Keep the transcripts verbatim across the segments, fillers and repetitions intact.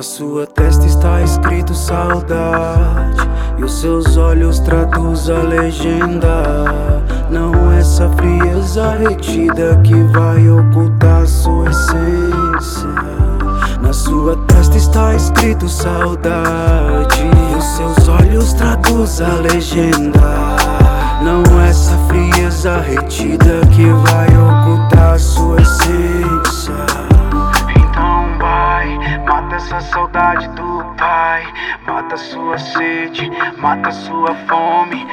Na sua testa está escrito saudade, e os seus olhos traduz a legenda. Não é essa frieza retida que vai ocultar sua essência. Na sua testa está escrito saudade, e os seus olhos traduz a legenda. Não é essa frieza retida que vai ocultar sua essência. Então vai, mata essa saudade do pai, mata sua sede, mata sua fome.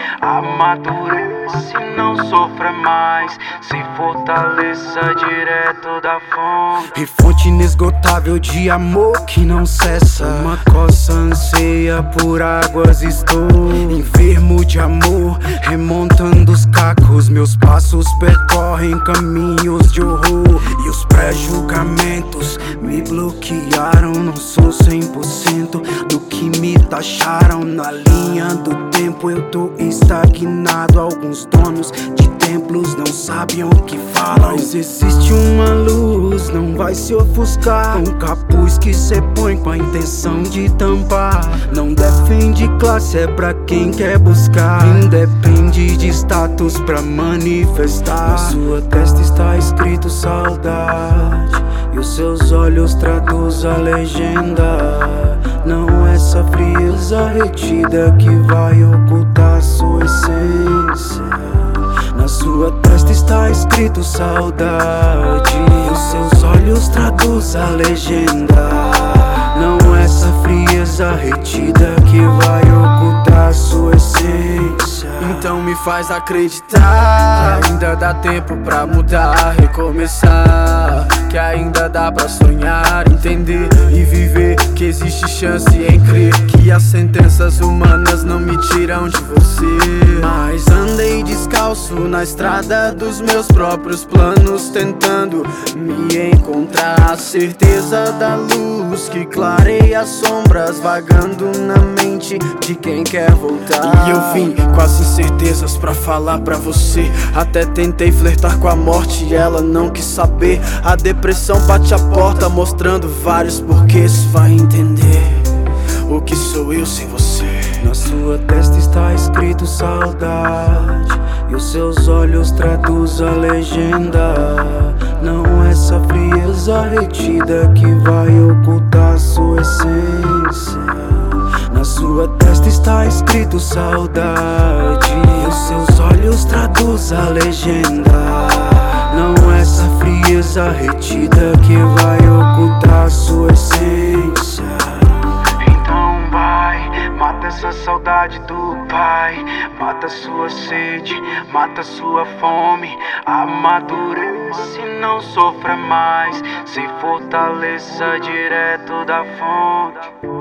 Amadurece, não sofra mais, se fortaleça direto da fonte. E fonte inesgotável de amor que não cessa. Uma coça anseia por águas, estou enfermo de amor, remontando os cacos. Meus passos percorrem caminhos de horror, e os pré-julgamentos me bloquearam. Não sou cem por cento do que me taxaram. Na linha do tempo eu tô estagnado. Alguns donos de templos não sabem o que falam, mas existe uma luz, não vai se ofuscar. Um capuz que cê põe com a intenção de tampar. Não defende classe, é pra quem quer buscar. Independe de status pra manifestar. Na sua testa está escrito saudade, e os seus olhos traduz a legenda. Não é essa frieza retida que vai ocultar sua essência. Na sua testa está escrito saudade, e os seus olhos traduz a legenda. Não é essa frieza retida que vai ocultar sua essência. Então me faz acreditar que ainda dá tempo pra mudar, recomeçar. Que ainda dá pra sonhar, entender e viver. Que existe chance em crer que as sentenças humanas não me tiram de você. Mas andei descalço na estrada dos meus próprios planos, tentando me encontrar. A certeza da luz que clareia as sombras, vagando na mente de quem quer voltar. E eu vim com as incertezas pra falar pra você. Até tentei flertar com a morte e ela não quis saber. A depressão bate a porta mostrando vários porquês. Vai entender o que sou eu sem você. Na sua testa está escrito saudade, e os seus olhos traduz a legenda. Não é essa frieza retida que vai ocultar sua essência. Na sua testa está escrito saudade, e os seus olhos traduz a legenda. Não é essa frieza retida que vai ocultar sua essência. Então vai, mata essa saudade do pai, mata sua sede, mata sua fome. Amadurece, não sofra mais, se fortaleça direto da fonte.